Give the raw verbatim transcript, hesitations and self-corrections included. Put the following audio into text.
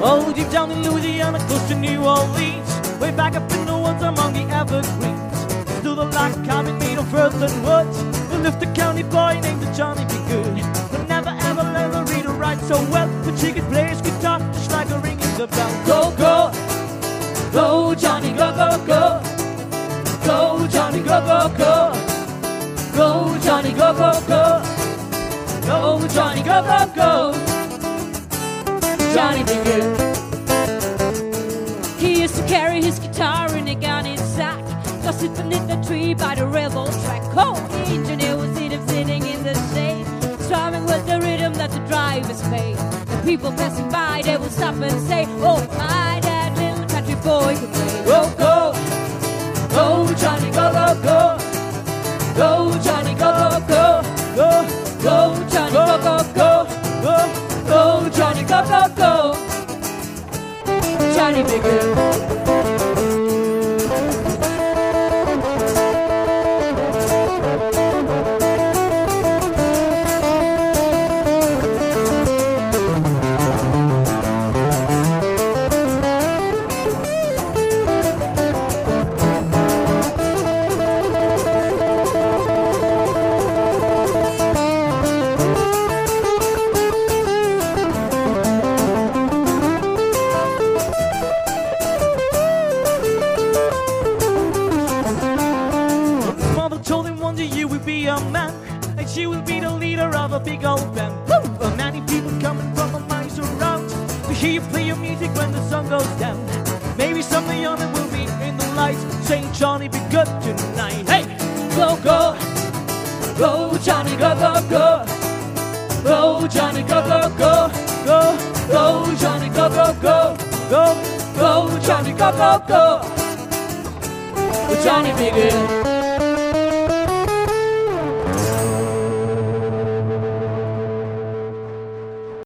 Oh, deep down in Louisiana, close to New Orleans, way back up in the woods among the evergreens, stood a log cabin made of earth and wood. We lived a county boy named Johnny B. Good, who never ever learned to read or write so well, but he could play his guitar just like a ringing the bell. Go, go, go, Johnny, go, go, go. Go, Johnny, go, go, go. Go, Johnny, go, go, go. Go, Johnny, go, go, go. Johnny B. Good. He used to carry his guitar in a gun in sack, go sit beneath the tree by the railroad track. Oh, the engineer would see him sitting in the shade, strumming with the rhythm that the drivers played. The people passing by, they would stop and say, oh, my that little country boy could play. Go, go, go, Johnny, go, go, go. Go, Johnny, go, go, go. Go, go, Johnny, go, go, go. Go, go, Johnny, go, go, go. Johnny B. Good. She will be the leader of a big old band. Woo! Many people coming from the miles around to hear you play your music when the sun goes down. Maybe someday on it will be in the lights saying, Johnny, be good tonight. Hey! Go, go! Go, Johnny, go, go, go! Go, Johnny, go, go, go! Go, go, Johnny, go, go, go! Go, go, Johnny, go, go, go! Johnny, be good.